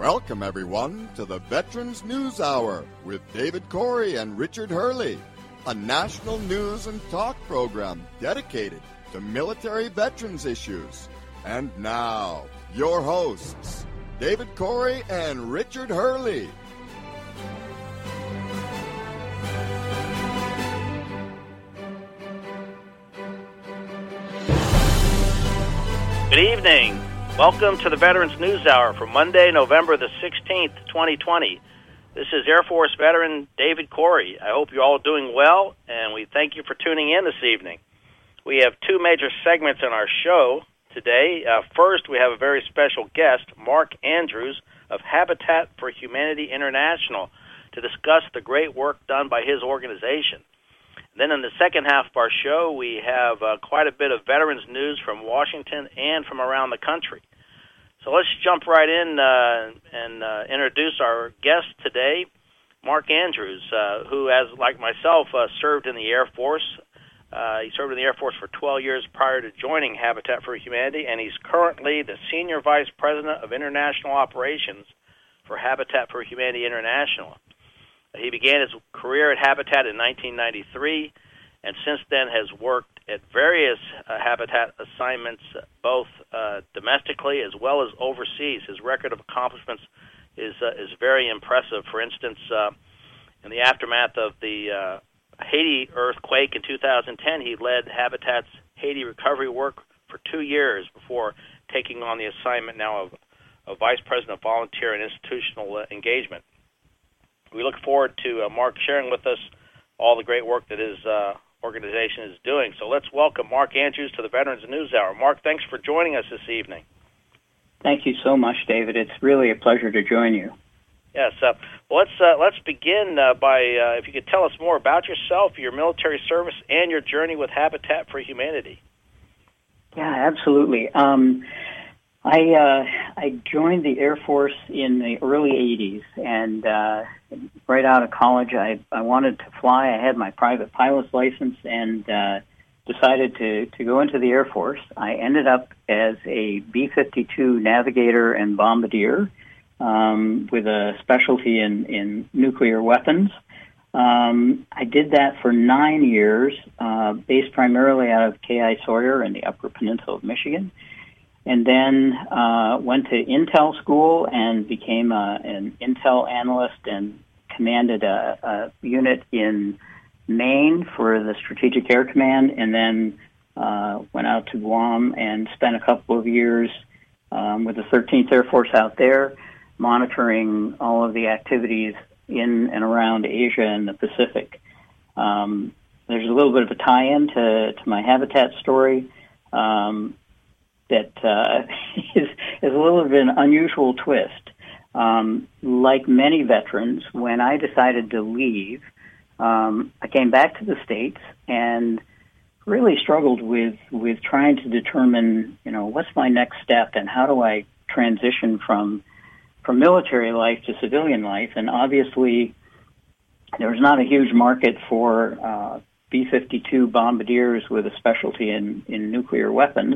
Welcome, everyone, to the Veterans News Hour with David Corey and Richard Hurley, a national news and talk program dedicated to military veterans issues. And now, your hosts, David Corey and Richard Hurley. Good evening. Welcome to the Veterans News Hour for Monday, November the 16th, 2020. This is Air Force veteran David Corey. I hope you're all doing well, and we thank you for tuning in this evening. We have two major segments in our show today. First, we have a very special guest, Mark Andrews of Habitat for Humanity International, to discuss the great work done by his organization. Then in the second half of our show, we have quite a bit of veterans news from Washington and from around the country. So let's jump right in and introduce our guest today, Mark Andrews, who, as like myself, served in the Air Force. He served in the Air Force for 12 years prior to joining Habitat for Humanity, and he's currently the Senior Vice President of International Operations for Habitat for Humanity International. He began his career at Habitat in 1993, and since then has worked at various Habitat assignments, both domestically as well as overseas. His record of accomplishments is very impressive. For instance, in the aftermath of the Haiti earthquake in 2010, he led Habitat's Haiti recovery work for 2 years before taking on the assignment now of Vice President of Volunteer and Institutional Engagement. We look forward to Mark sharing with us all the great work that his organization is doing. So let's welcome Mark Andrews to the Veterans News Hour. Mark, thanks for joining us this evening. Thank you so much, David. It's really a pleasure to join you. Yes. Let's begin by if you could tell us more about yourself, your military service, and your journey with Habitat for Humanity. Yeah, absolutely. I joined the Air Force in the early 80s, and right out of college, I wanted to fly. I had my private pilot's license and decided to go into the Air Force. I ended up as a B-52 navigator and bombardier with a specialty in nuclear weapons. I did that for 9 years, based primarily out of K.I. Sawyer in the Upper Peninsula of Michigan. And then went to Intel school and became an Intel analyst and commanded a unit in Maine for the Strategic Air Command, and then went out to Guam and spent a couple of years with the 13th Air Force out there, monitoring all of the activities in and around Asia and the Pacific. There's a little bit of a tie-in to my Habitat story. That is a little bit of an unusual twist. Like many veterans, when I decided to leave, I came back to the States and really struggled with trying to determine, what's my next step and how do I transition from military life to civilian life. And obviously, there's not a huge market for B-52 bombardiers with a specialty in nuclear weapons.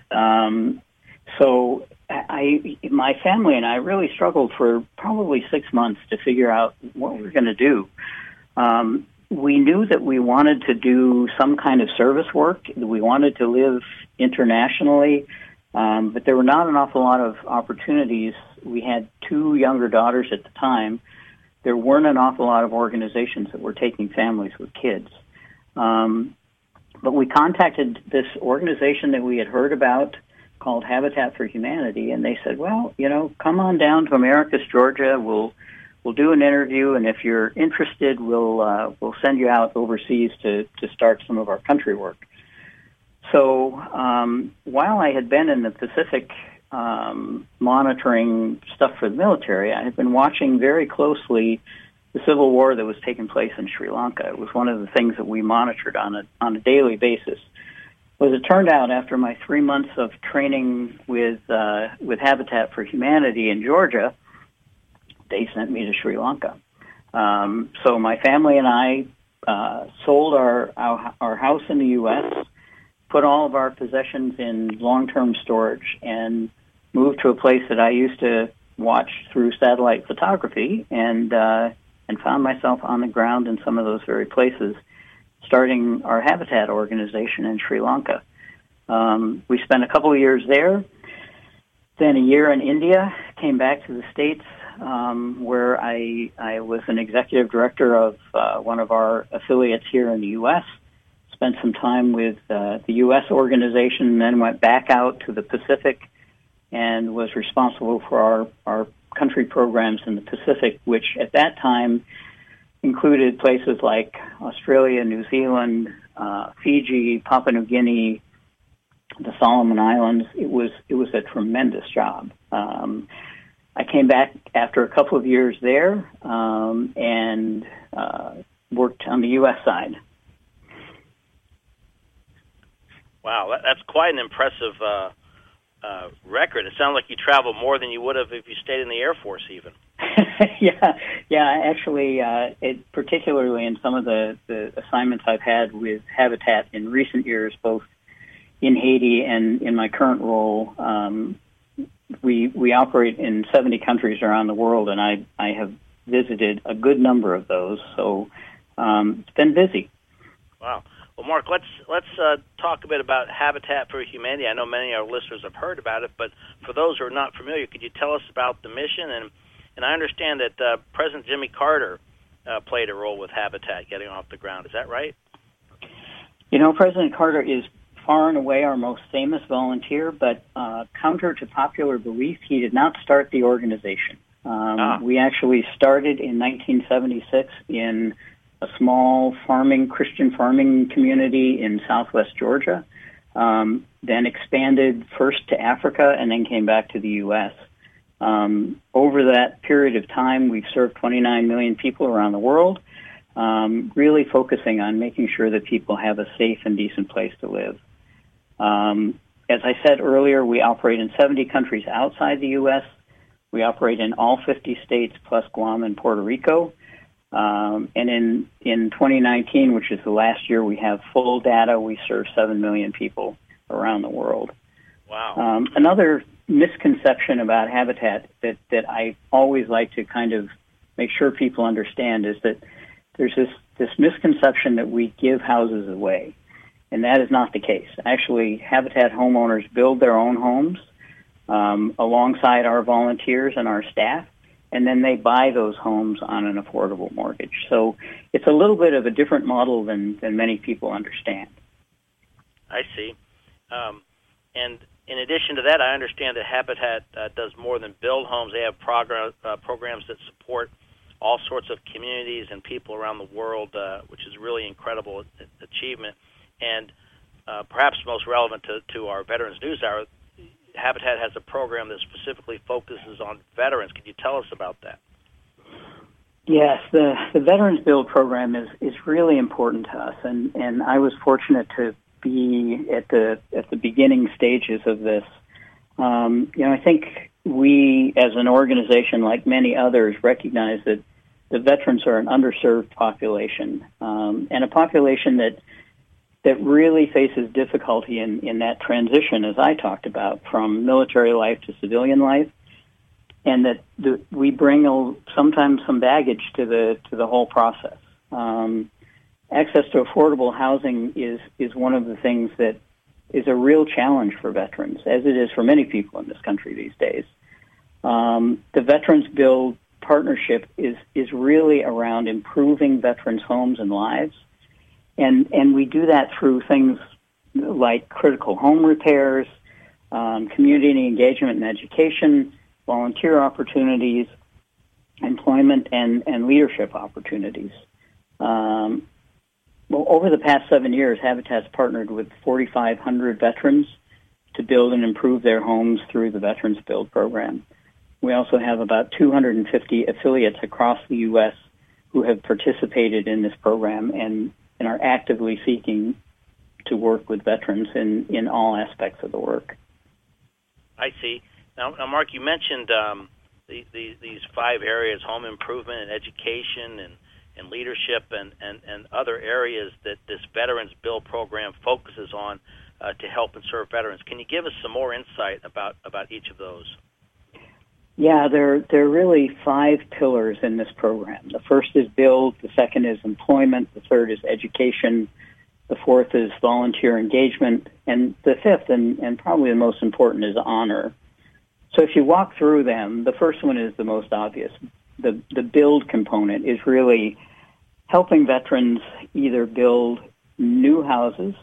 So my family and I really struggled for probably 6 months to figure out what we were going to do. We knew that we wanted to do some kind of service work. We wanted to live internationally, but there were not an awful lot of opportunities. We had 2 younger daughters at the time. There weren't an awful lot of organizations that were taking families with kids. But we contacted this organization that we had heard about called Habitat for Humanity, and they said, well, come on down to Americus, Georgia. We'll do an interview, and if you're interested, we'll send you out overseas to start some of our country work. So while I had been in the Pacific monitoring stuff for the military, I had been watching very closely the civil war that was taking place in Sri Lanka. It was one of the things that we monitored on a daily basis. As it turned out, after my 3 months of training with Habitat for Humanity in Georgia, they sent me to Sri Lanka. So my family and I sold our house in the U.S., put all of our possessions in long-term storage, and moved to a place that I used to watched through satellite photography and found myself on the ground in some of those very places, starting our Habitat organization in Sri Lanka. We spent a couple of years there, then a year in India, came back to the States, where I was an executive director of one of our affiliates here in the U.S., spent some time with the U.S. organization, then went back out to the Pacific and was responsible for our country programs in the Pacific, which at that time included places like Australia, New Zealand, Fiji, Papua New Guinea, the Solomon Islands. It was a tremendous job. I came back after a couple of years there and worked on the U.S. side. Wow, that's quite an impressive record. It sounds like you traveled more than you would have if you stayed in the Air Force, even. Yeah. Actually, particularly in some of the assignments I've had with Habitat in recent years, both in Haiti and in my current role, we operate in 70 countries around the world, and I have visited a good number of those. So it's been busy. Wow. Well, Mark, let's talk a bit about Habitat for Humanity. I know many of our listeners have heard about it, but for those who are not familiar, could you tell us about the mission? And I understand that President Jimmy Carter played a role with Habitat getting off the ground. Is that right? You know, President Carter is far and away our most famous volunteer, but counter to popular belief, he did not start the organization. We actually started in 1976 in a small Christian farming community in southwest Georgia, then expanded first to Africa and then came back to the U.S. Over that period of time, we've served 29 million people around the world, really focusing on making sure that people have a safe and decent place to live. As I said earlier, we operate in 70 countries outside the U.S. We operate in all 50 states plus Guam and Puerto Rico. And in 2019, which is the last year we have full data, we serve 7 million people around the world. Wow. Another misconception about Habitat that I always like to kind of make sure people understand is that there's this misconception that we give houses away, and that is not the case. Actually, Habitat homeowners build their own homes alongside our volunteers and our staff, and then they buy those homes on an affordable mortgage. So it's a little bit of a different model than many people understand. I see. And in addition to that, I understand that Habitat does more than build homes. They have programs that support all sorts of communities and people around the world, which is really incredible achievement. And perhaps most relevant to our Veterans News Hour, Habitat has a program that specifically focuses on veterans. Can you tell us about that? Yes, the Veterans Build program is really important to us, and I was fortunate to be at the beginning stages of this. I think we, as an organization, like many others, recognize that the veterans are an underserved population, and a population that really faces difficulty in that transition, as I talked about, from military life to civilian life, and that we bring sometimes some baggage to the whole process. Access to affordable housing is one of the things that is a real challenge for veterans, as it is for many people in this country these days. The Veterans Build partnership is really around improving veterans' homes and lives. And we do that through things like critical home repairs, community engagement and education, volunteer opportunities, employment, and leadership opportunities. Over the past 7 years, Habitat's partnered with 4,500 veterans to build and improve their homes through the Veterans Build program. We also have about 250 affiliates across the U.S. who have participated in this program and are actively seeking to work with veterans in all aspects of the work. I see. Now Mark, you mentioned these 5 areas: home improvement and education and leadership and other areas that this Veterans Build program focuses on to help and serve veterans. Can you give us some more insight about each of those? Yeah, there are really 5 pillars in this program. The first is build, the second is employment, the third is education, the fourth is volunteer engagement, and the fifth, and probably the most important, is honor. So if you walk through them, the first one is the most obvious. The build component is really helping veterans either build new houses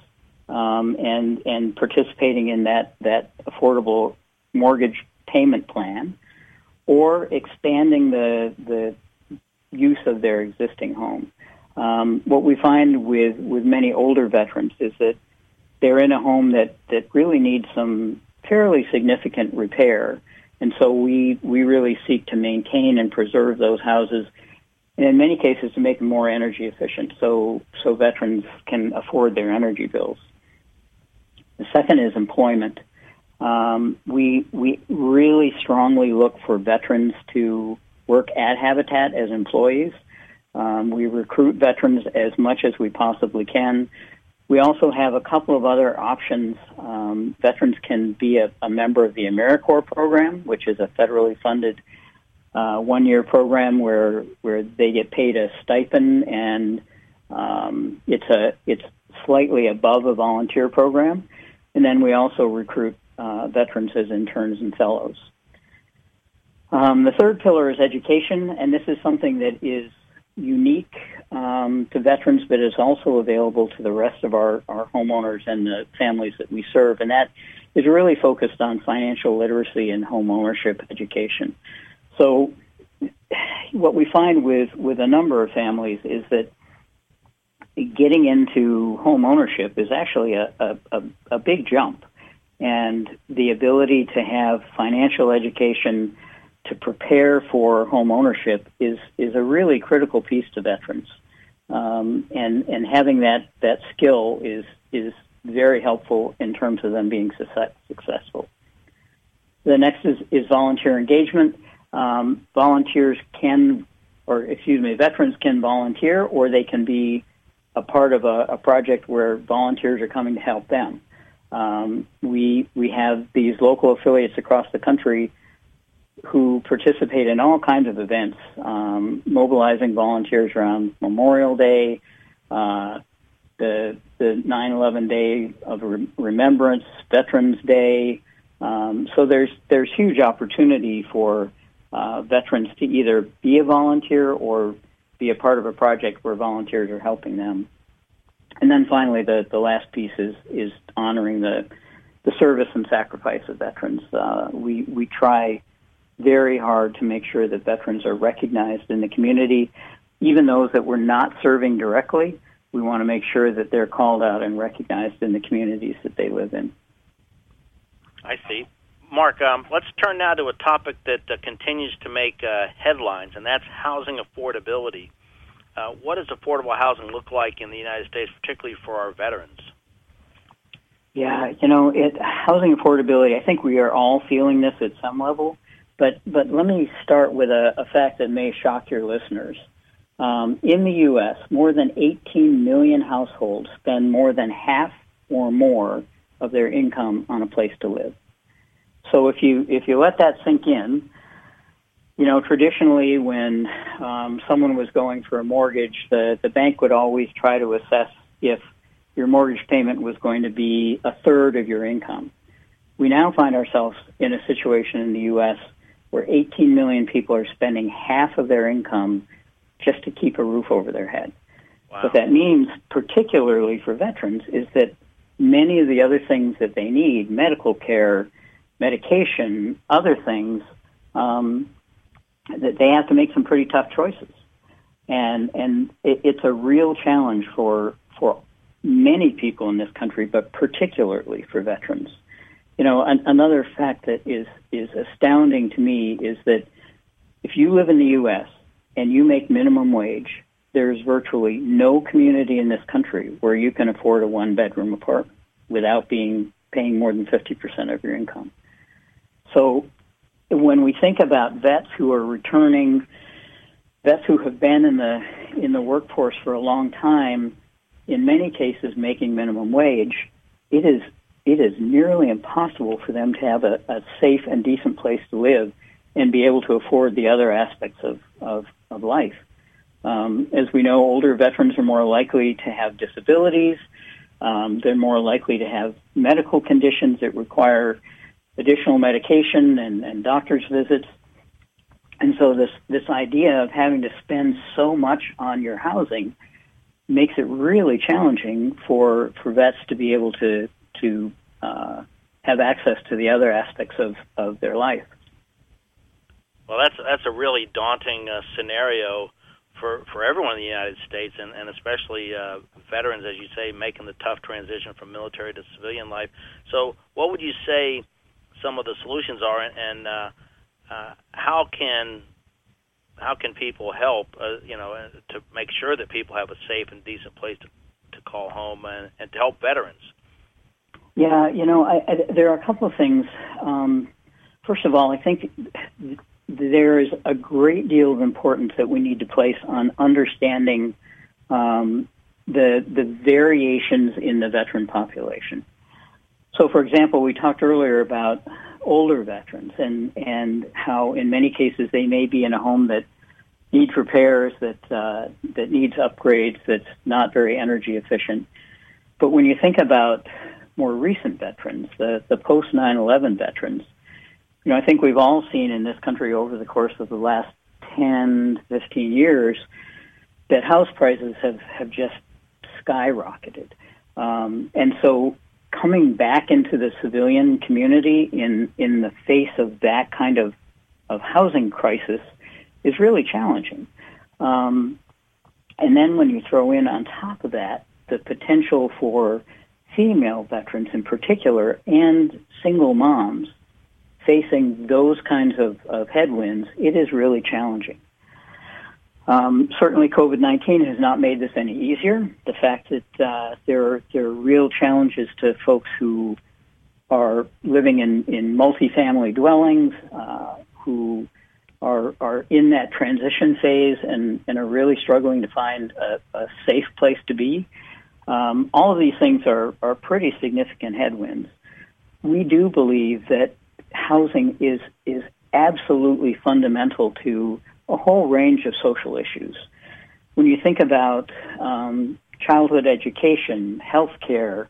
and participating in that affordable mortgage payment plan, or expanding the use of their existing home. What we find with many older veterans is that they're in a home that really needs some fairly significant repair, and so we really seek to maintain and preserve those houses, and in many cases to make them more energy efficient, so veterans can afford their energy bills. The second is employment. We really strongly look for veterans to work at Habitat as employees. We recruit veterans as much as we possibly can. We also have a couple of other options. Veterans can be a member of the AmeriCorps program, which is a federally funded one-year program where they get paid a stipend, and it's slightly above a volunteer program. And then we also recruit veterans as interns and fellows. The third pillar is education, and this is something that is unique to veterans, but is also available to the rest of our homeowners and the families that we serve, and that is really focused on financial literacy and home ownership education. So what we find with a number of families is that getting into home ownership is actually a big jump, and the ability to have financial education to prepare for home ownership is a really critical piece to veterans, and having that skill is very helpful in terms of them being successful. The next is volunteer engagement. Veterans can volunteer, or they can be a part of a project where volunteers are coming to help them. We have these local affiliates across the country who participate in all kinds of events, mobilizing volunteers around Memorial Day, the 9/11 Day of Remembrance, Veterans Day. So there's huge opportunity for veterans to either be a volunteer or be a part of a project where volunteers are helping them. And then finally, the last piece is honoring the service and sacrifice of veterans. We try very hard to make sure that veterans are recognized in the community. Even those that we're not serving directly, we want to make sure that they're called out and recognized in the communities that they live in. I see. Mark, let's turn now to a topic that continues to make headlines, and that's housing affordability. What does affordable housing look like in the United States, particularly for our veterans? Yeah, housing affordability, I think we are all feeling this at some level, but let me start with a fact that may shock your listeners. In the U.S., more than 18 million households spend more than half or more of their income on a place to live. So if you let that sink in, traditionally when someone was going for a mortgage, the bank would always try to assess if your mortgage payment was going to be a third of your income. We now find ourselves in a situation in the U.S. where 18 million people are spending half of their income just to keep a roof over their head. Wow. What that means, particularly for veterans, is that many of the other things that they need, medical care, medication, other things, that they have to make some pretty tough choices. And it's a real challenge for many people in this country, but particularly for veterans. Another fact that is astounding to me is that if you live in the U.S. and you make minimum wage, there's virtually no community in this country where you can afford a one-bedroom apartment without paying more than 50% of your income. So when we think about vets who are returning, vets who have been in the workforce for a long time, in many cases making minimum wage, it is nearly impossible for them to have a safe and decent place to live and be able to afford the other aspects of life. As we know, older veterans are more likely to have disabilities. They're more likely to have medical conditions that require additional medication and doctor's visits. And so this idea of having to spend so much on your housing makes it really challenging for vets to be able to have access to the other aspects of their life. Well, that's a really daunting scenario for everyone in the United States, and especially veterans, as you say, making the tough transition from military to civilian life. So what would you say some of the solutions are, and how can people help, to make sure that people have a safe and decent place to call home and to help veterans? Yeah, there are a couple of things. First of all, I think there is a great deal of importance that we need to place on understanding the variations in the veteran population. So, for example, we talked earlier about older veterans and how in many cases they may be in a home that needs repairs, that needs upgrades, that's not very energy efficient. But when you think about more recent veterans, the post 9/11 veterans, I think we've all seen in this country over the course of the last 10, 15 years that house prices have just skyrocketed. And so coming back into the civilian community in the face of that kind of housing crisis is really challenging. And then when you throw in on top of that the potential for female veterans in particular and single moms facing those kinds of headwinds, it is really challenging. Certainly COVID-19 has not made this any easier. The fact that there are real challenges to folks who are living in multifamily dwellings, who are in that transition phase and are really struggling to find a safe place to be. All of these things are pretty significant headwinds. We do believe that housing is absolutely fundamental to a whole range of social issues. When you think about childhood education, health care,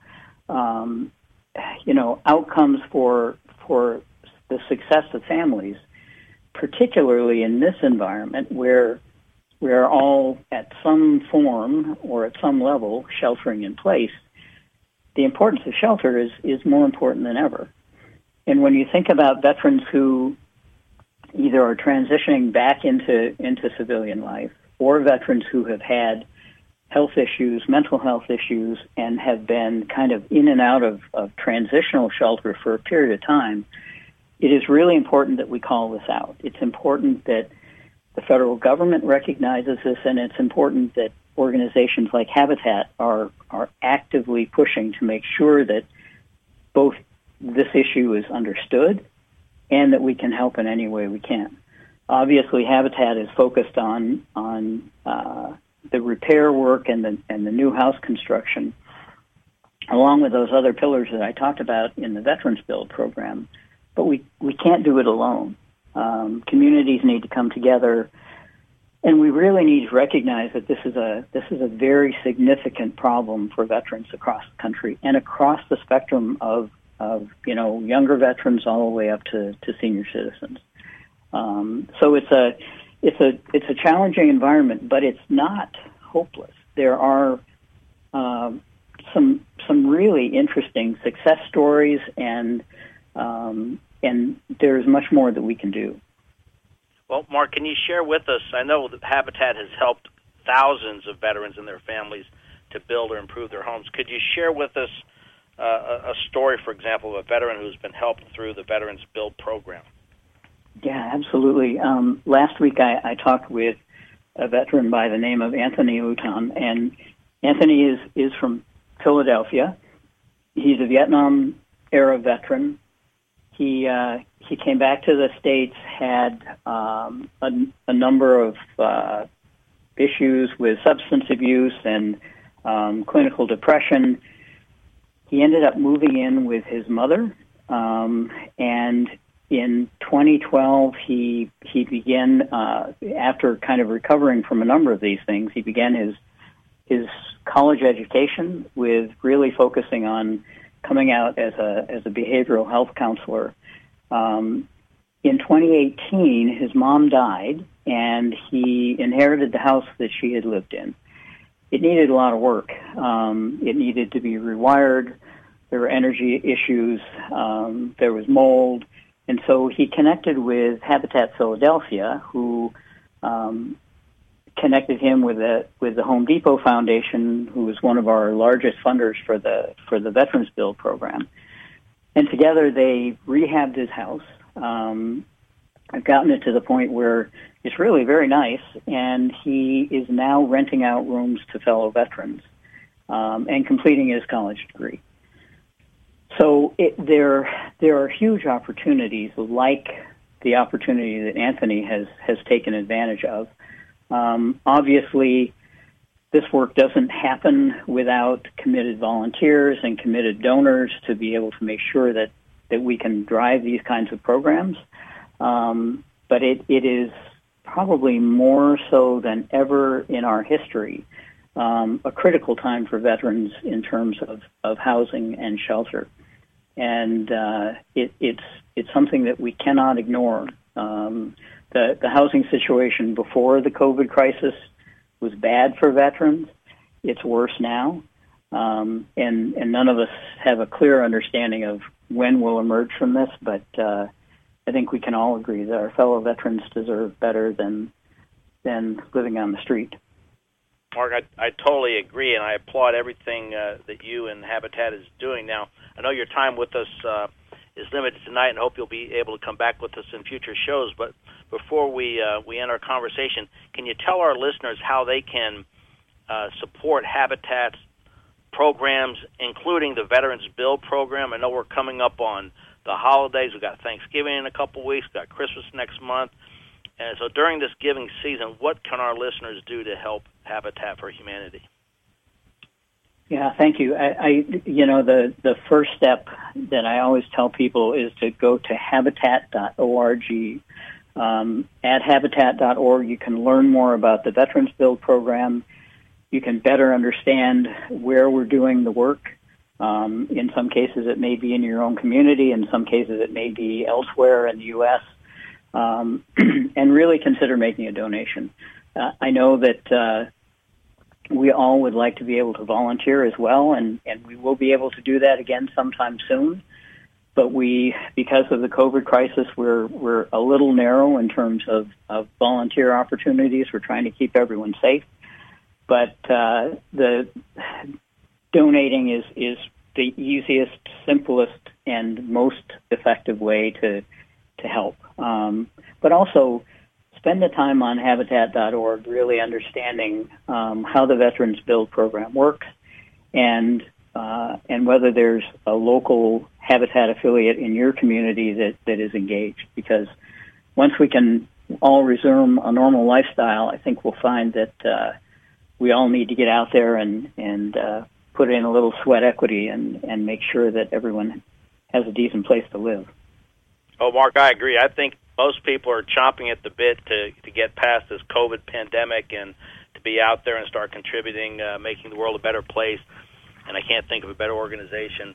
outcomes for the success of families, particularly in this environment where we're all at some form or at some level sheltering in place, the importance of shelter is more important than ever. And when you think about veterans who either are transitioning back into civilian life or veterans who have had health issues, mental health issues, and have been kind of in and out of transitional shelter for a period of time, it is really important that we call this out. It's important that the federal government recognizes this, and it's important that organizations like Habitat are actively pushing to make sure that both this issue is understood and that we can help in any way we can. Obviously, Habitat is focused on the repair work and the new house construction, along with those other pillars that I talked about in the Veterans Build program. But we can't do it alone. Communities need to come together, and we really need to recognize that this is a very significant problem for veterans across the country and across the spectrum of younger veterans all the way up to senior citizens. So it's a challenging environment, but it's not hopeless. There are some really interesting success stories, and there's much more that we can do. Well, Mark, can you share with us, I know that Habitat has helped thousands of veterans and their families to build or improve their homes. Could you share with us a story, for example, of a veteran who's been helped through the Veterans Build program? Yeah, absolutely. Last week I talked with a veteran by the name of Anthony Luton, and Anthony is from Philadelphia. He's a Vietnam-era veteran. He came back to the States, had a number of issues with substance abuse and clinical depression. He ended up moving in with his mother, and In 2012, he began, after kind of recovering from a number of these things, he began his college education with really focusing on coming out as a behavioral health counselor. In 2018, his mom died, and he inherited the house that she had lived in. It needed a lot of work. It needed to be rewired. There were energy issues. There was mold. And so he connected with Habitat Philadelphia, who connected him with the Home Depot Foundation, who is one of our largest funders for the Veterans Build program. And together they rehabbed his house. I've gotten it to the point where it's really very nice, and he is now renting out rooms to fellow veterans and completing his college degree. So there are huge opportunities like the opportunity that Anthony has taken advantage of. Obviously, this work doesn't happen without committed volunteers and committed donors to be able to make sure that we can drive these kinds of programs. But it is probably more so than ever in our history a critical time for veterans in terms of housing and shelter. And it's something that we cannot ignore. The housing situation before the COVID crisis was bad for veterans. It's worse now. And none of us have a clear understanding of when we'll emerge from this, but I think we can all agree that our fellow veterans deserve better than living on the street. Mark, I totally agree, and I applaud everything that you and Habitat is doing. Now, I know your time with us is limited tonight, and hope you'll be able to come back with us in future shows. But before we end our conversation, can you tell our listeners how they can support Habitat's programs, including the Veterans Build program? I know we're coming up on the holidays. We've got Thanksgiving in a couple weeks. We've got Christmas next month. And so during this giving season, what can our listeners do to help Habitat for Humanity? Yeah, thank you. The first step that I always tell people is to go to habitat.org. At habitat.org, you can learn more about the Veterans Build program. You can better understand where we're doing the work. In some cases, it may be in your own community. In some cases, it may be elsewhere in the U.S. And really consider making a donation. I know that we all would like to be able to volunteer as well, and we will be able to do that again sometime soon. But because of the COVID crisis, we're a little narrow in terms of volunteer opportunities. We're trying to keep everyone safe. But the donating is the easiest, simplest, and most effective way to help. But also spend the time on Habitat.org really understanding how the Veterans Build program works and whether there's a local Habitat affiliate in your community that is engaged. Because once we can all resume a normal lifestyle, I think we'll find that we all need to get out there and put in a little sweat equity and make sure that everyone has a decent place to live. Oh, Mark, I agree. I think most people are chomping at the bit to get past this COVID pandemic and to be out there and start contributing, making the world a better place. And I can't think of a better organization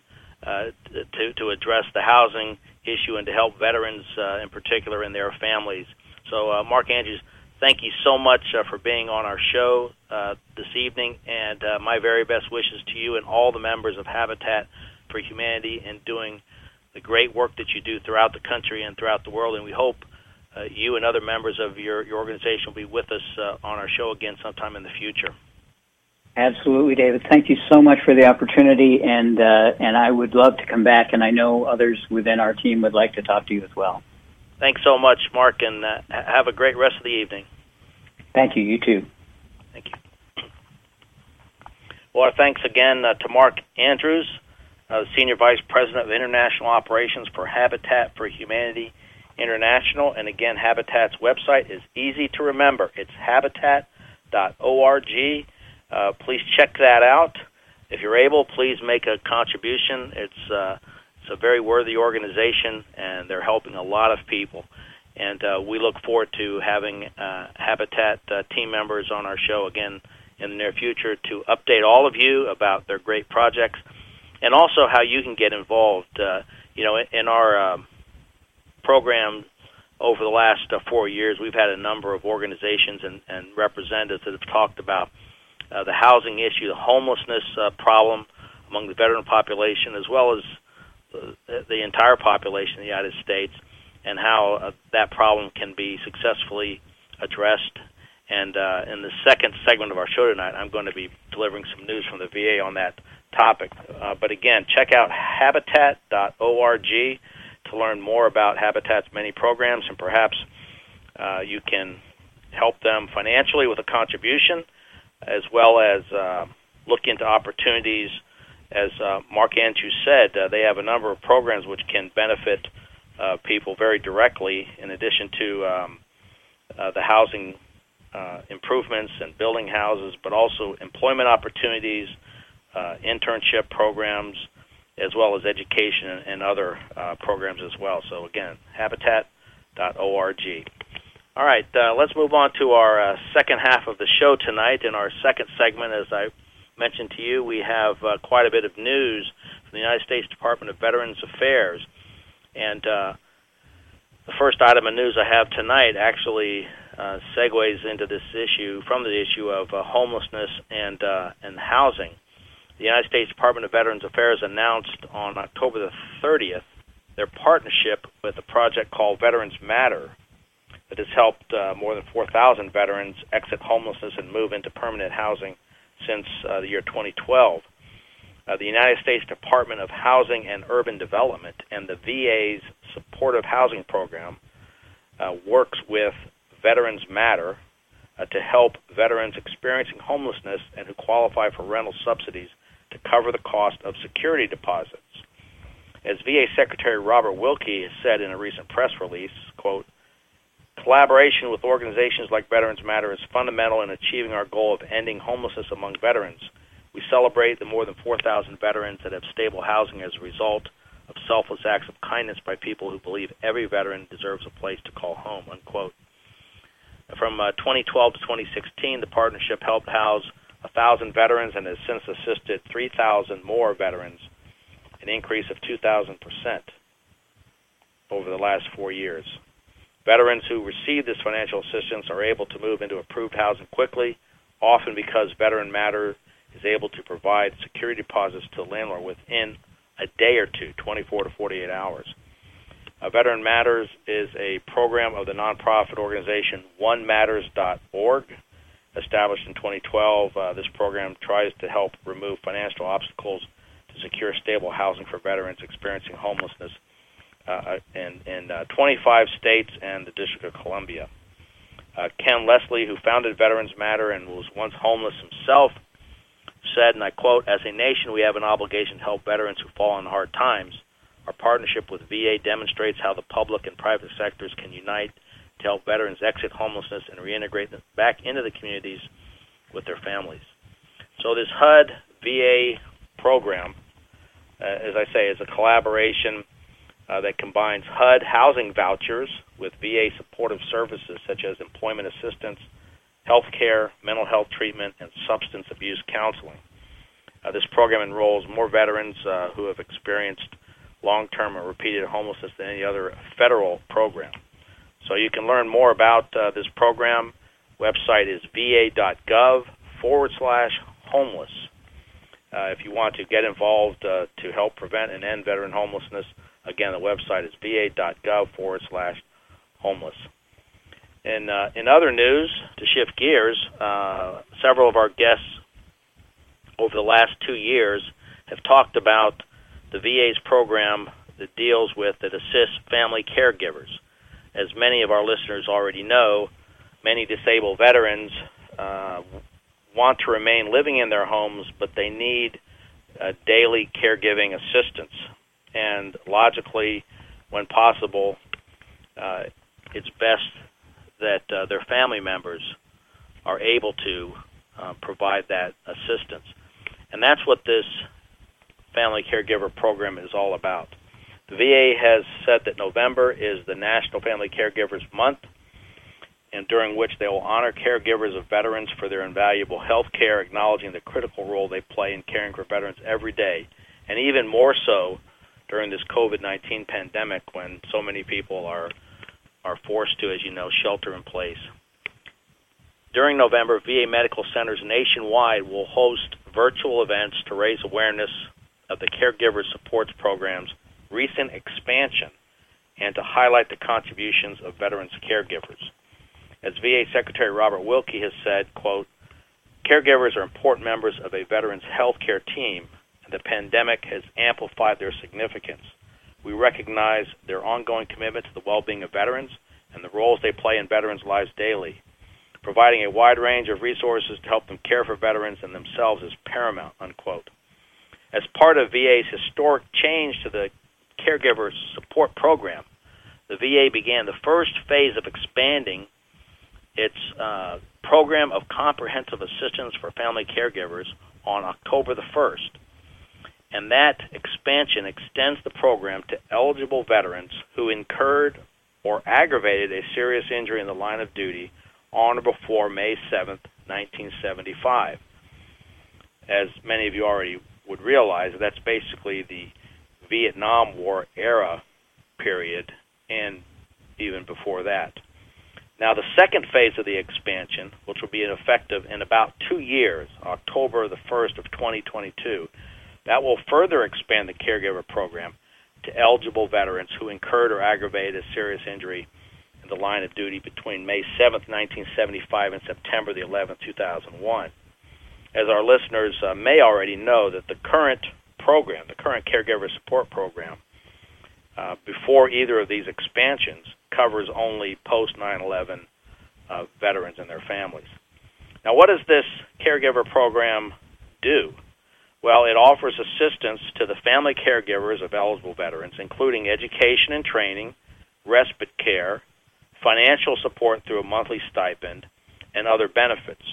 to address the housing issue and to help veterans in particular and their families. So, Mark Andrews, thank you so much for being on our show this evening, and my very best wishes to you and all the members of Habitat for Humanity in doing the great work that you do throughout the country and throughout the world. And we hope you and other members of your organization will be with us on our show again sometime in the future. Absolutely, David. Thank you so much for the opportunity, and I would love to come back, and I know others within our team would like to talk to you as well. Thanks so much, Mark, and have a great rest of the evening. Thank you. You too. Thank you. Well, our thanks again to Mark Andrews, Senior Vice President of International Operations for Habitat for Humanity International. And again, Habitat's website is easy to remember. It's habitat.org. Please check that out. If you're able, please make a contribution. It's It's a very worthy organization, and they're helping a lot of people. And we look forward to having Habitat team members on our show again in the near future to update all of you about their great projects and also how you can get involved. In our program over the last 4 years, we've had a number of organizations and representatives that have talked about the housing issue, the homelessness problem among the veteran population, as well as the entire population of the United States, and how that problem can be successfully addressed. And in the second segment of our show tonight, I'm going to be delivering some news from the VA on that topic. But again, check out habitat.org to learn more about Habitat's many programs, and perhaps you can help them financially with a contribution, as well as look into opportunities. As Mark Andrews said, they have a number of programs which can benefit people very directly, in addition to the housing improvements and building houses, but also employment opportunities, internship programs, as well as education and other programs as well. So again, habitat.org. All right, let's move on to our second half of the show tonight. In our second segment, as I mentioned to you, we have quite a bit of news from the United States Department of Veterans Affairs. And the first item of news I have tonight actually segues into this issue, from the issue of homelessness and housing. The United States Department of Veterans Affairs announced on October the 30th their partnership with a project called Veterans Matter that has helped more than 4,000 veterans exit homelessness and move into permanent housing since the year 2012. The United States Department of Housing and Urban Development and the VA's Supportive Housing Program works with Veterans Matter to help veterans experiencing homelessness and who qualify for rental subsidies to cover the cost of security deposits. As VA Secretary Robert Wilkie has said in a recent press release, quote, "Collaboration with organizations like Veterans Matter is fundamental in achieving our goal of ending homelessness among veterans. We celebrate the more than 4,000 veterans that have stable housing as a result of selfless acts of kindness by people who believe every veteran deserves a place to call home," unquote. From 2012 to 2016, the partnership helped house 1,000 veterans and has since assisted 3,000 more veterans, an increase of 2,000% over the last 4 years. Veterans who receive this financial assistance are able to move into approved housing quickly, often because Veteran Matter is able to provide security deposits to the landlord within a day or two, 24 to 48 hours. Veteran Matters is a program of the nonprofit organization OneMatters.org. Established in 2012, this program tries to help remove financial obstacles to secure stable housing for veterans experiencing homelessness in 25 states and the District of Columbia. Ken Leslie, who founded Veterans Matter and was once homeless himself, said, and I quote, "As a nation, we have an obligation to help veterans who fall on hard times. Our partnership with VA demonstrates how the public and private sectors can unite to help veterans exit homelessness and reintegrate them back into the communities with their families." So this HUD VA program, as I say, is a collaboration that combines HUD housing vouchers with VA supportive services such as employment assistance, health care, mental health treatment, and substance abuse counseling. This program enrolls more veterans who have experienced long-term or repeated homelessness than any other federal program. So you can learn more about this program. Website is va.gov/homeless. If you want to get involved to help prevent and end veteran homelessness, again, the website is va.gov/homeless. In other news, to shift gears, several of our guests over the last 2 years have talked about the VA's program that assists family caregivers. As many of our listeners already know, many disabled veterans want to remain living in their homes, but they need daily caregiving assistance. And logically, when possible, it's best that their family members are able to provide that assistance. And that's what this family caregiver program is all about. The VA has said that November is the National Family Caregivers Month, and during which they will honor caregivers of veterans for their invaluable health care, acknowledging the critical role they play in caring for veterans every day, and even more so during this COVID-19 pandemic when so many people are forced to, as you know, shelter in place. During November, VA medical centers nationwide will host virtual events to raise awareness of the Caregiver Supports Program's recent expansion and to highlight the contributions of veterans caregivers. As VA Secretary Robert Wilkie has said, quote, caregivers are important members of a veteran's health care team, and the pandemic has amplified their significance. We recognize their ongoing commitment to the well-being of veterans and the roles they play in veterans' lives daily. Providing a wide range of resources to help them care for veterans and themselves is paramount, unquote. As part of VA's historic change to the Caregiver Support Program, the VA began the first phase of expanding its program of comprehensive assistance for family caregivers on October the 1st. And that expansion extends the program to eligible veterans who incurred or aggravated a serious injury in the line of duty on or before May 7th, 1975. As many of you already would realize, that's basically the Vietnam War era period and even before that. Now, the second phase of the expansion, which will be effective in about 2 years, October the 1st of 2022, that will further expand the caregiver program to eligible veterans who incurred or aggravated a serious injury in the line of duty between May 7th, 1975 and September the 11th, 2001. As our listeners may already know, that the current program, the current Caregiver Support Program, before either of these expansions, covers only post-9/11 veterans and their families. Now, what does this caregiver program do? Well, it offers assistance to the family caregivers of eligible veterans, including education and training, respite care, financial support through a monthly stipend, and other benefits.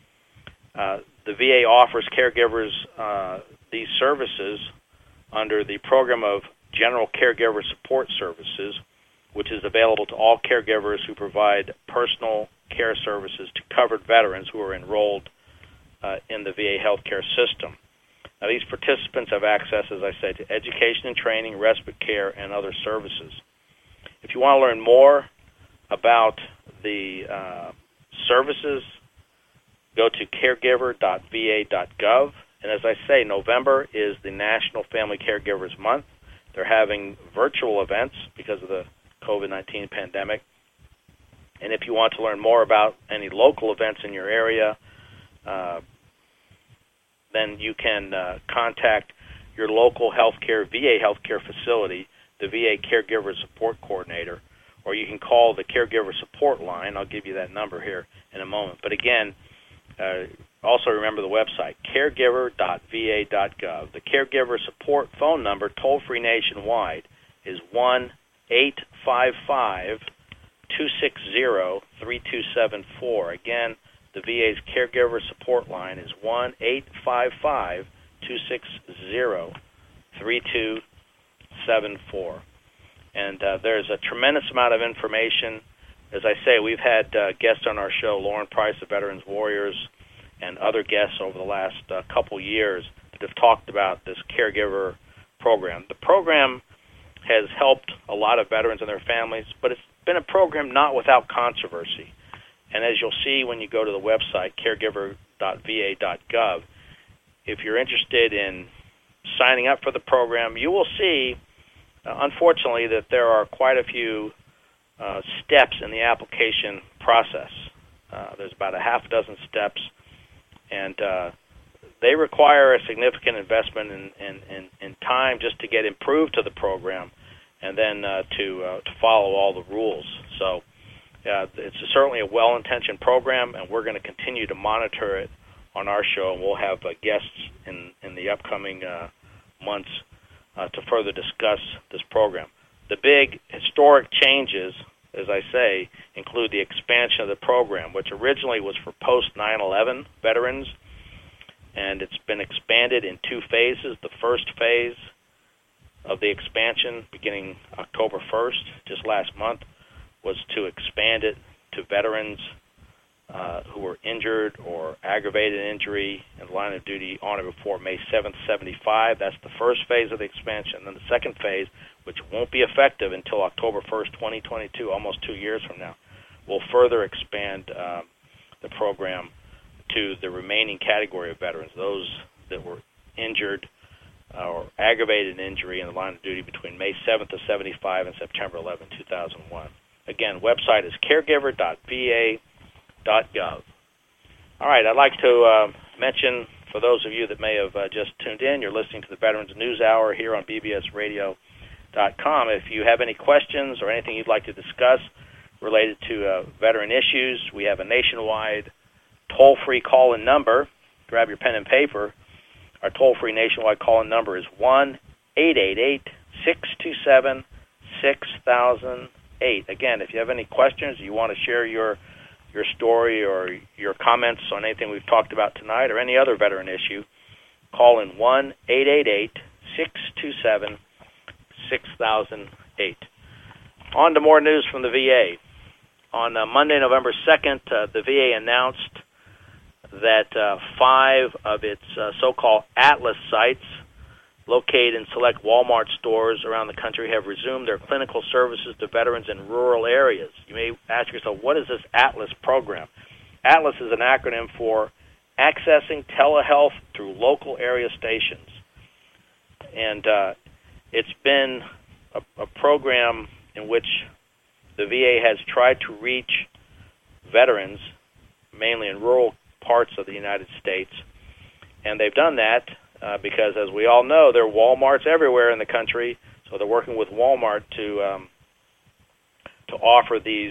The VA offers caregivers these services under the program of General Caregiver Support Services, which is available to all caregivers who provide personal care services to covered veterans who are enrolled in the VA healthcare system. Now, these participants have access, as I said, to education and training, respite care, and other services. If you want to learn more about the services, go to caregiver.va.gov. And as I say, November is the National Family Caregivers Month. They're having virtual events because of the COVID-19 pandemic. And if you want to learn more about any local events in your area, then you can contact your local VA healthcare facility, the VA Caregiver Support Coordinator, or you can call the Caregiver Support Line. I'll give you that number here in a moment. But again, also remember the website, caregiver.va.gov. The Caregiver Support phone number, toll-free nationwide, is 1-855-260-3274. Again, the VA's Caregiver Support Line is 1-855-260-3274. And there's a tremendous amount of information. As I say, we've had guests on our show, Lauren Price of Veterans Warriors, and other guests over the last couple years that have talked about this caregiver program. The program has helped a lot of veterans and their families, but it's been a program not without controversy. And as you'll see when you go to the website, caregiver.va.gov, if you're interested in signing up for the program, you will see, unfortunately, that there are quite a few steps in the application process. There's about a half dozen steps, and they require a significant investment in time just to get improved to the program, and then to follow all the rules. So it's certainly a well-intentioned program, and we're going to continue to monitor it on our show, and we'll have guests in the upcoming months to further discuss this program. The big historic changes, as I say, include the expansion of the program, which originally was for post-9/11 veterans, and it's been expanded in 2 phases. The first phase of the expansion beginning October 1st, just last month, was to expand it to veterans who were injured or aggravated injury in the line of duty on or before May 7th, 75. That's the first phase of the expansion. Then the second phase, which won't be effective until October 1st, 2022, almost 2 years from now, will further expand the program to the remaining category of veterans, those that were injured or aggravated injury in the line of duty between May 7th of 75 and September 11, 2001. Again, website is caregiver.va.gov. All right, I'd like to mention, for those of you that may have just tuned in, you're listening to the Veterans News Hour here on bbsradio.com. If you have any questions or anything you'd like to discuss related to veteran issues, we have a nationwide toll-free call-in number. Grab your pen and paper. Our toll-free nationwide call-in number is 1-888-627-6008. Again, if you have any questions, you want to share your story or your comments on anything we've talked about tonight or any other veteran issue, call in 1-888-627-6008. On to more news from the VA. On Monday, November 2nd, the VA announced that 5 of its so-called Atlas sites located in select Walmart stores around the country have resumed their clinical services to veterans in rural areas. You may ask yourself, what is this Atlas program? Atlas is an acronym for Accessing Telehealth Through Local Area Stations. And it's been a program in which the VA has tried to reach veterans, mainly in rural parts of the United States. And they've done that because, as we all know, there are Walmarts everywhere in the country, so they're working with Walmart to offer these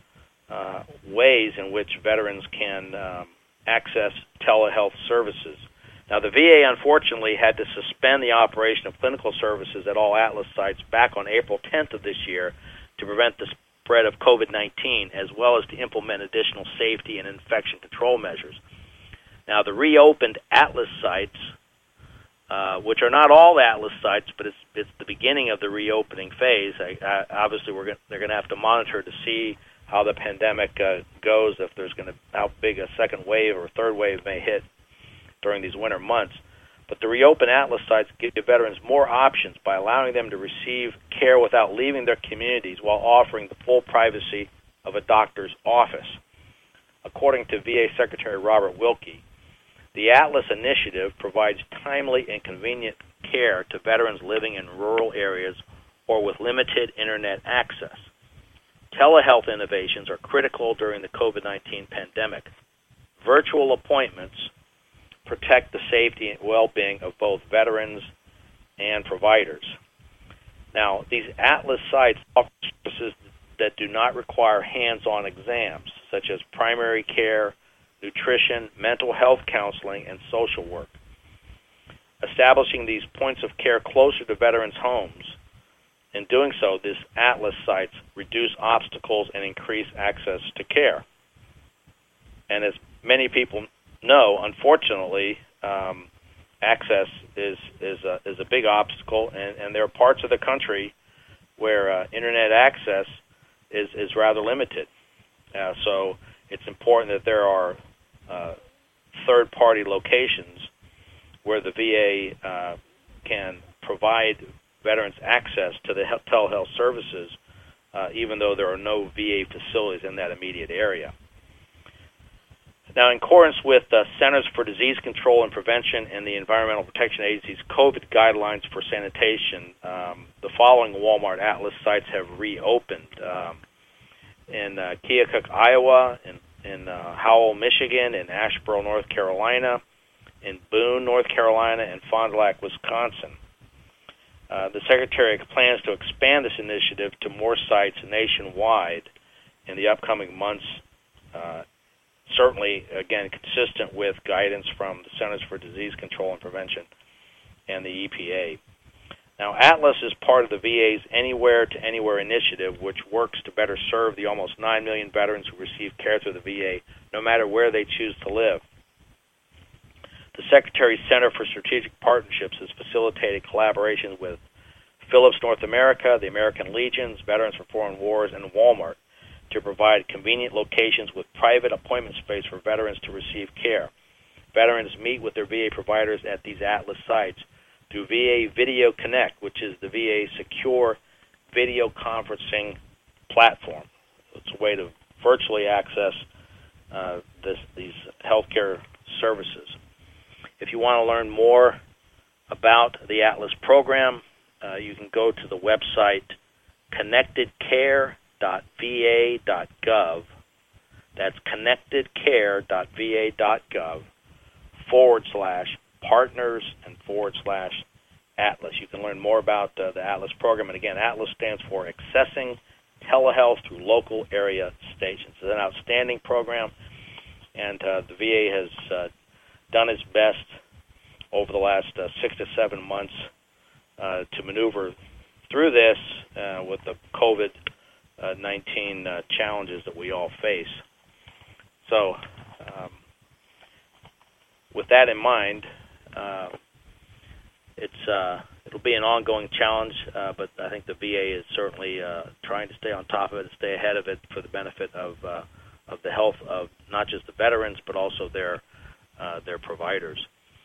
ways in which veterans can access telehealth services. Now, the VA, unfortunately, had to suspend the operation of clinical services at all Atlas sites back on April 10th of this year to prevent the spread of COVID-19, as well as to implement additional safety and infection control measures. Now, the reopened Atlas sites, which are not all Atlas sites, but it's the beginning of the reopening phase. Obviously, they're going to have to monitor to see how the pandemic goes, if there's going to, how big a second wave or third wave may hit during these winter months. But the reopened Atlas sites give veterans more options by allowing them to receive care without leaving their communities while offering the full privacy of a doctor's office. According to VA Secretary Robert Wilkie, the Atlas initiative provides timely and convenient care to veterans living in rural areas or with limited internet access. Telehealth innovations are critical during the COVID-19 pandemic. Virtual appointments protect the safety and well-being of both veterans and providers. Now, these Atlas sites offer services that do not require hands-on exams, such as primary care, nutrition, mental health counseling, and social work. Establishing these points of care closer to veterans' homes. In doing so, these Atlas sites reduce obstacles and increase access to care. And as many people know, unfortunately, access is a big obstacle, and there are parts of the country where internet access is rather limited. So it's important that there are third-party locations where the VA can provide veterans access to the telehealth services, even though there are no VA facilities in that immediate area. Now, in accordance with the Centers for Disease Control and Prevention and the Environmental Protection Agency's COVID guidelines for sanitation, the following Walmart Atlas sites have reopened. In Keokuk, Iowa, in Howell, Michigan, in Asheboro, North Carolina, in Boone, North Carolina, and Fond du Lac, Wisconsin. The Secretary plans to expand this initiative to more sites nationwide in the upcoming months, certainly, again, consistent with guidance from the Centers for Disease Control and Prevention and the EPA. Now, Atlas is part of the VA's Anywhere to Anywhere initiative, which works to better serve the almost 9 million veterans who receive care through the VA, no matter where they choose to live. The Secretary's Center for Strategic Partnerships has facilitated collaboration with Philips North America, the American Legions, Veterans for Foreign Wars, and Walmart to provide convenient locations with private appointment space for veterans to receive care. Veterans meet with their VA providers at these Atlas sites through VA Video Connect, which is the VA secure video conferencing platform. It's a way to virtually access these healthcare services. If you want to learn more about the Atlas program, you can go to the website connectedcare.va.gov. That's connectedcare.va.gov/partners and /Atlas. You can learn more about the Atlas program. And again, Atlas stands for Accessing Telehealth Through Local Area Stations. It's an outstanding program, and the VA has done its best over the last 6 to 7 months to maneuver through this with the COVID-19 challenges that we all face. So with that in mind, it'll be an ongoing challenge, but I think the VA is certainly trying to stay on top of it and stay ahead of it for the benefit of the health of not just the veterans but also their providers.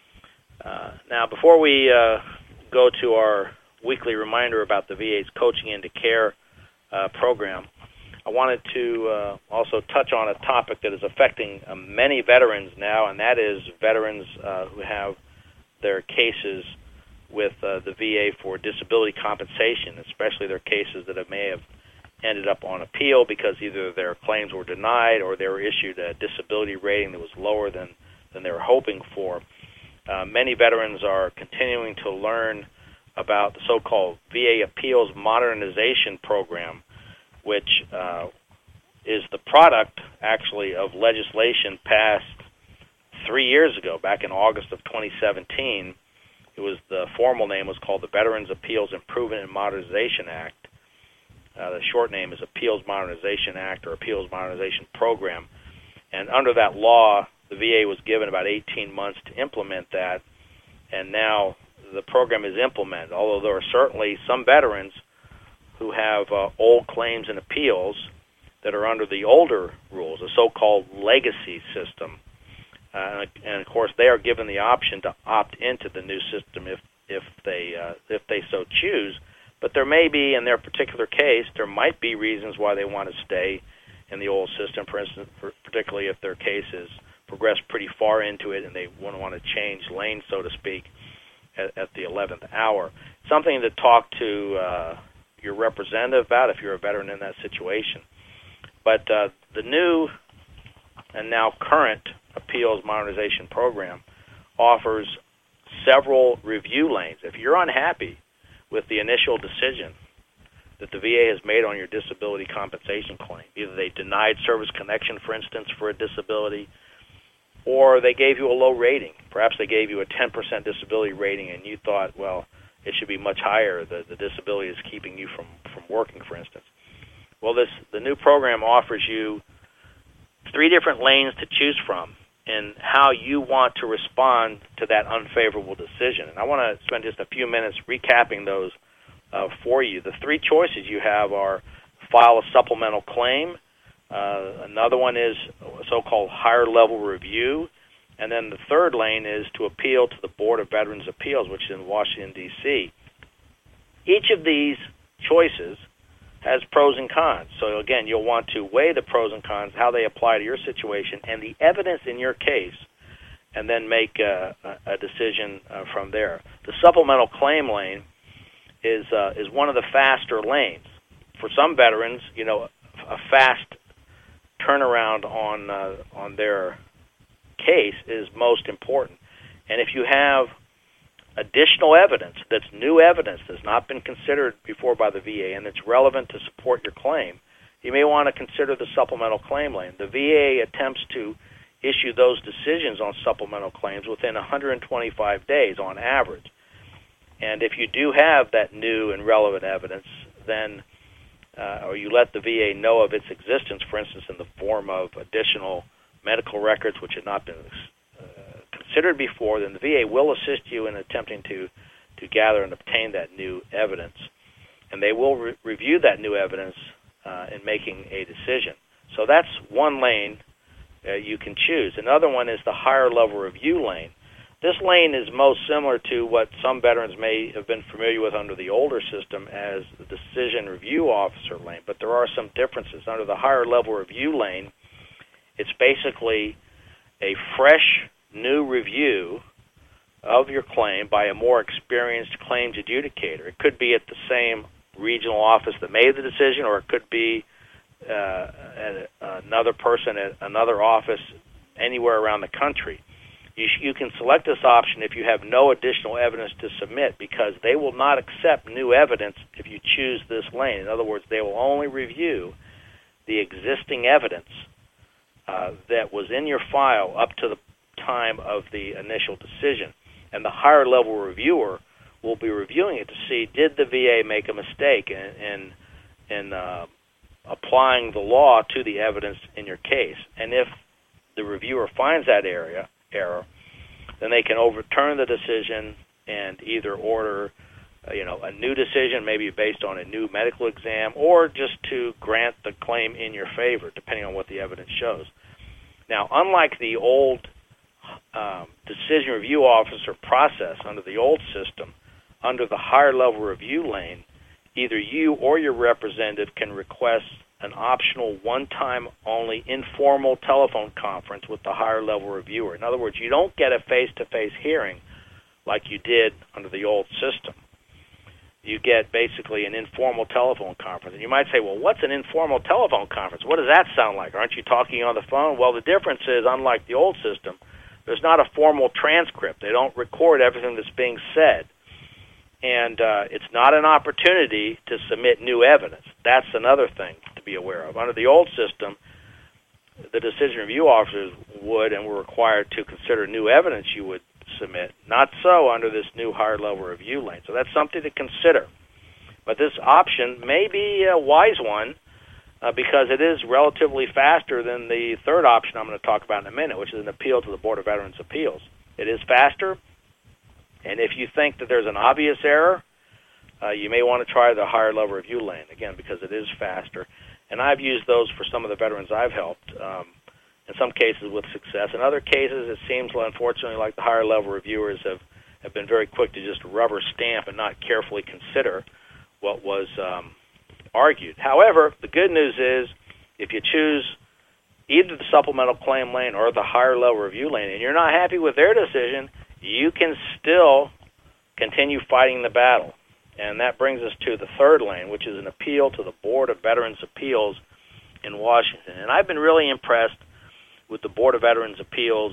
Now, before we go to our weekly reminder about the VA's Coaching into Care program, I wanted to also touch on a topic that is affecting many veterans now, and that is veterans who have their cases with the VA for disability compensation, especially their cases that may have ended up on appeal because either their claims were denied or they were issued a disability rating that was lower than they were hoping for. Many veterans are continuing to learn about the so-called VA Appeals Modernization Program, which is the product, actually, of legislation passed 3 years ago, back in August of 2017. The formal name was called the Veterans Appeals Improvement and Modernization Act. The short name is Appeals Modernization Act or Appeals Modernization Program. And under that law, the VA was given about 18 months to implement that, and now the program is implemented, although there are certainly some veterans who have old claims and appeals that are under the older rules, the so-called legacy system. And of course, they are given the option to opt into the new system if they so choose. But there may be, in their particular case, there might be reasons why they want to stay in the old system. For instance, particularly if their case has progressed pretty far into it and they want to change lanes, so to speak, at the 11th hour. Something to talk to your representative about if you're a veteran in that situation. But the new and now current Appeals Modernization Program offers several review lanes. If you're unhappy with the initial decision that the VA has made on your disability compensation claim, either they denied service connection, for instance, for a disability, or they gave you a low rating. Perhaps they gave you a 10% disability rating and you thought, well, it should be much higher. The disability is keeping you from working, for instance. Well, the new program offers you 3 different lanes to choose from in how you want to respond to that unfavorable decision. And I want to spend just a few minutes recapping those for you. The 3 choices you have are file a supplemental claim, another one is a so-called higher-level review, and then the third lane is to appeal to the Board of Veterans' Appeals, which is in Washington, D.C. Each of these choices has pros and cons. So, again, you'll want to weigh the pros and cons, how they apply to your situation, and the evidence in your case, and then make a decision from there. The supplemental claim lane is one of the faster lanes. For some veterans, a fast turnaround on their case is most important. And if you have additional evidence that's new evidence that's not been considered before by the VA and it's relevant to support your claim, you may want to consider the supplemental claim lane. The VA attempts to issue those decisions on supplemental claims within 125 days on average. And if you do have that new and relevant evidence, then or you let the VA know of its existence, for instance, in the form of additional medical records which had not been considered before, then the VA will assist you in attempting to to gather and obtain that new evidence. And they will review that new evidence in making a decision. So that's one lane you can choose. Another one is the higher level review lane. This lane is most similar to what some veterans may have been familiar with under the older system as the decision review officer lane, but there are some differences. Under the higher level review lane, it's basically a fresh new review of your claim by a more experienced claims adjudicator. It could be at the same regional office that made the decision, or it could be another person at another office anywhere around the country. You can select this option if you have no additional evidence to submit, because they will not accept new evidence if you choose this lane. In other words, they will only review the existing evidence that was in your file up to the time of the initial decision. And the higher level reviewer will be reviewing it to see, did the VA make a mistake in applying the law to the evidence in your case? And if the reviewer finds that error, then they can overturn the decision and either order a new decision, maybe based on a new medical exam, or just to grant the claim in your favor, depending on what the evidence shows. Now, unlike the old decision review officer process under the old system, under the higher level review lane, either you or your representative can request an optional one-time only informal telephone conference with the higher level reviewer. In other words, you don't get a face-to-face hearing like you did under the old system. You get basically an informal telephone conference. And you might say, well, what's an informal telephone conference? What does that sound like? Aren't you talking on the phone? Well, the difference is, unlike the old system, there's not a formal transcript. They don't record everything that's being said. And it's not an opportunity to submit new evidence. That's another thing to be aware of. Under the old system, the decision review officers would and were required to consider new evidence you would submit. Not so under this new higher level review lane. So that's something to consider. But this option may be a wise one because it is relatively faster than the third option I'm going to talk about in a minute, which is an appeal to the Board of Veterans' Appeals. It is faster. And if you think that there's an obvious error, you may want to try the higher level review lane, again, because it is faster. And I've used those for some of the veterans I've helped, in some cases with success. In other cases, it seems, unfortunately, like the higher level reviewers have been very quick to just rubber stamp and not carefully consider what was argued. However, the good news is if you choose either the supplemental claim lane or the higher level review lane and you're not happy with their decision, you can still continue fighting the battle. And that brings us to the third lane, which is an appeal to the Board of Veterans' Appeals in Washington. And I've been really impressed with the Board of Veterans' Appeals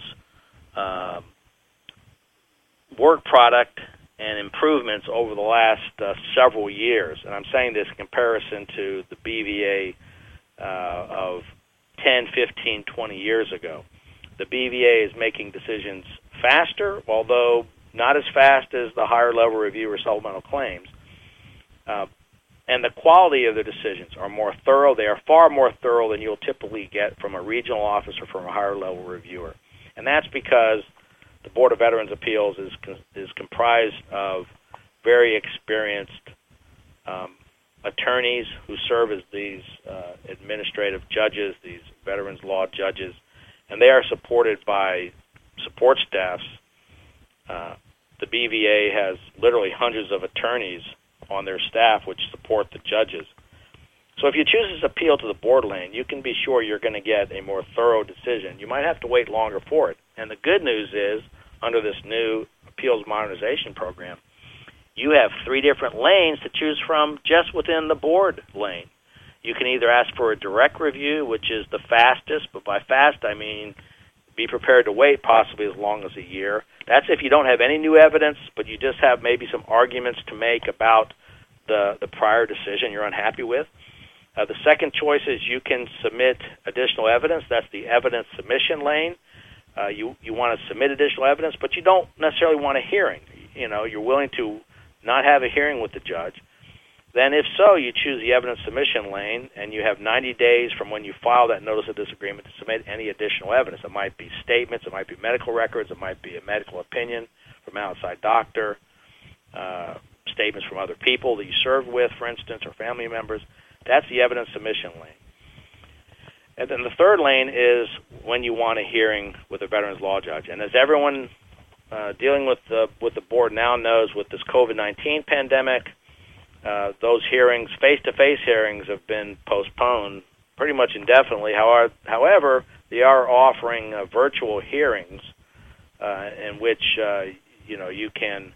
work product and improvements over the last several years. And I'm saying this in comparison to the BVA of 10, 15, 20 years ago. The BVA is making decisions faster, although not as fast as the higher level review or supplemental claims. And the quality of the decisions are more thorough. They are far more thorough than you'll typically get from a regional office or from a higher level reviewer. And that's because the Board of Veterans' Appeals is comprised of very experienced attorneys who serve as these administrative judges, these veterans law judges, and they are supported by support staffs. The BVA has literally hundreds of attorneys on their staff which support the judges. So if you choose this appeal to the board lane, you can be sure you're going to get a more thorough decision. You might have to wait longer for it. And the good news is, under this new appeals modernization program, you have 3 different lanes to choose from just within the board lane. You can either ask for a direct review, which is the fastest, but by fast I mean be prepared to wait possibly as long as a year. That's if you don't have any new evidence, but you just have maybe some arguments to make about the prior decision you're unhappy with. The second choice is you can submit additional evidence. That's the evidence submission lane. You want to submit additional evidence, but you don't necessarily want a hearing. You're willing to not have a hearing with the judge. Then if so, you choose the evidence submission lane, and you have 90 days from when you file that notice of disagreement to submit any additional evidence. It might be statements, it might be medical records, it might be a medical opinion from an outside doctor, statements from other people that you served with, for instance, or family members. That's the evidence submission lane. And then the third lane is when you want a hearing with a veterans law judge. And as everyone dealing with the board now knows, with this COVID-19 pandemic, those hearings, face-to-face hearings, have been postponed pretty much indefinitely. However, they are offering virtual hearings in which you can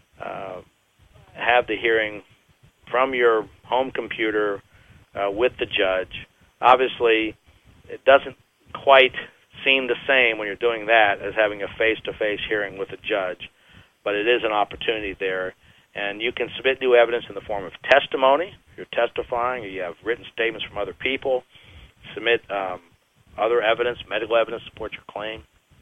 have the hearing from your home computer with the judge. Obviously, it doesn't quite seem the same when you're doing that as having a face-to-face hearing with a judge, but it is an opportunity there. And you can submit new evidence in the form of testimony. If you're testifying, or you have written statements from other people. Submit other evidence, medical evidence, to support your claim.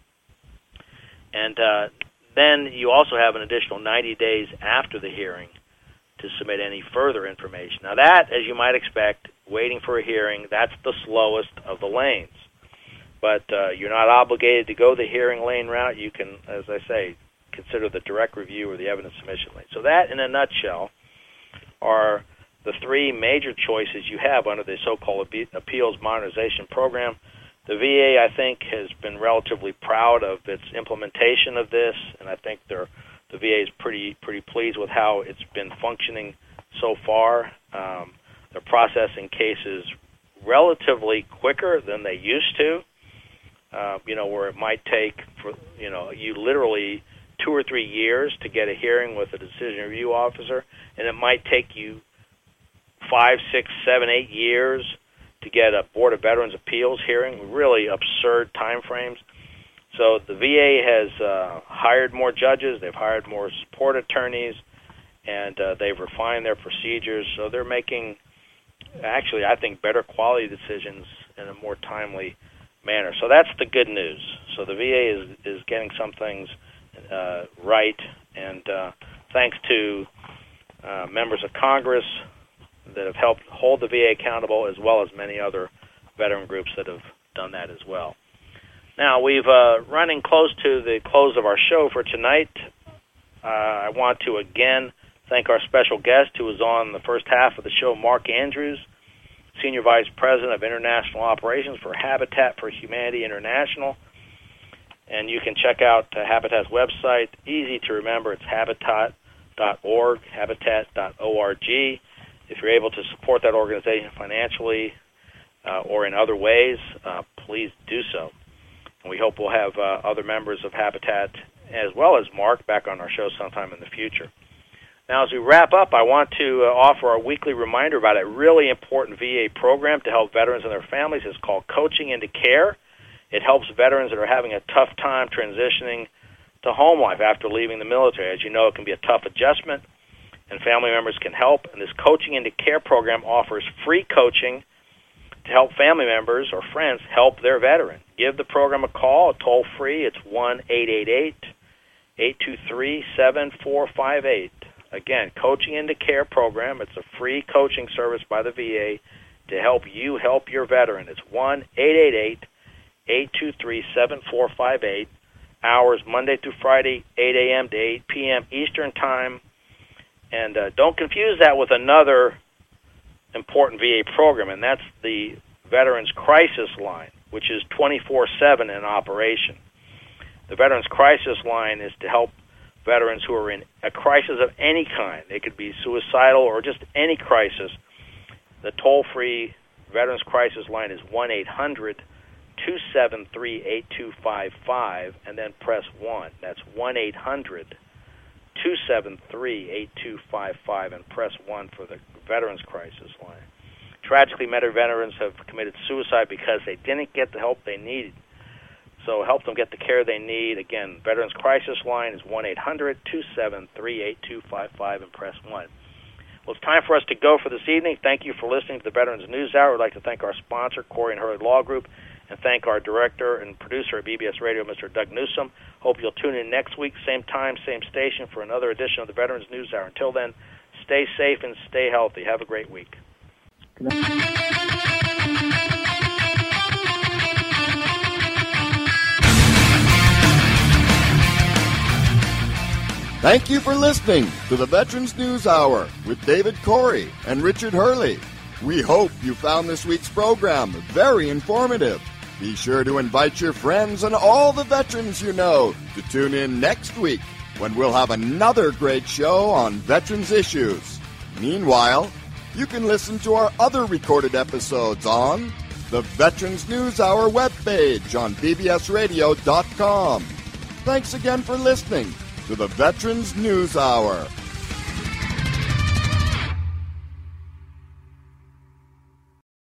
And then you also have an additional 90 days after the hearing to submit any further information. Now that, as you might expect, waiting for a hearing, that's the slowest of the lanes. But you're not obligated to go the hearing lane route. You can, as I say, consider the direct review or the evidence submission lane. So that, in a nutshell, are the three major choices you have under the so-called Appeals Modernization Program. The VA, I think, has been relatively proud of its implementation of this, and I think the VA is pretty pleased with how it's been functioning so far. They're processing cases relatively quicker than they used to, where it might take you literally 2 or 3 years to get a hearing with a decision review officer, and it might take you 5, 6, 7, 8 years to get a Board of Veterans Appeals hearing, really absurd time frames. So the VA has hired more judges, they've hired more support attorneys, and they've refined their procedures, so they're making, actually, I think, better quality decisions in a more timely manner. So that's the good news. So the VA is getting some things right, and thanks to members of Congress that have helped hold the VA accountable, as well as many other veteran groups that have done that as well. Now, we've running close to the close of our show for tonight. I want to again thank our special guest who was on the first half of the show, Mark Andrews, Senior Vice President of International Operations for Habitat for Humanity International. And you can check out Habitat's website. Easy to remember, it's habitat.org, habitat.org. If you're able to support that organization financially or in other ways, please do so. And we hope we'll have other members of Habitat, as well as Mark, back on our show sometime in the future. Now, as we wrap up, I want to offer our weekly reminder about a really important VA program to help veterans and their families. It's called Coaching into Care. It helps veterans that are having a tough time transitioning to home life after leaving the military. As you know, it can be a tough adjustment, and family members can help. And this Coaching into Care program offers free coaching to help family members or friends help their veteran. Give the program a call, toll-free. It's 1-888-823-7458. Again, Coaching into Care program. It's a free coaching service by the VA to help you help your veteran. It's 1-888-823-7458. Hours Monday through Friday, 8 a.m. to 8 p.m. Eastern Time. And don't confuse that with another important VA program, and that's the Veterans Crisis Line, which is 24/7 in operation. The Veterans Crisis Line is to help veterans who are in a crisis of any kind. It could be suicidal or just any crisis. The toll-free Veterans Crisis Line is 1-800-273-8255, and then press 1. That's 1-800-273-8255, and press 1 for the Veterans Crisis Line. Tragically, many veterans have committed suicide because they didn't get the help they needed. So help them get the care they need. Again, Veterans Crisis Line is 1-800-273-8255, and press 1. Well, it's time for us to go for this evening. Thank you for listening to the Veterans News Hour. I'd like to thank our sponsor, Corey and Hurley Law Group, and thank our director and producer at BBS Radio, Mr. Doug Newsom. Hope you'll tune in next week, same time, same station, for another edition of the Veterans News Hour. Until then, stay safe and stay healthy. Have a great week. Thank you for listening to the Veterans News Hour with David Corey and Richard Hurley. We hope you found this week's program very informative. Be sure to invite your friends and all the veterans you know to tune in next week when we'll have another great show on veterans issues. Meanwhile, you can listen to our other recorded episodes on the Veterans News Hour webpage on bbsradio.com. Thanks again for listening to the Veterans News Hour.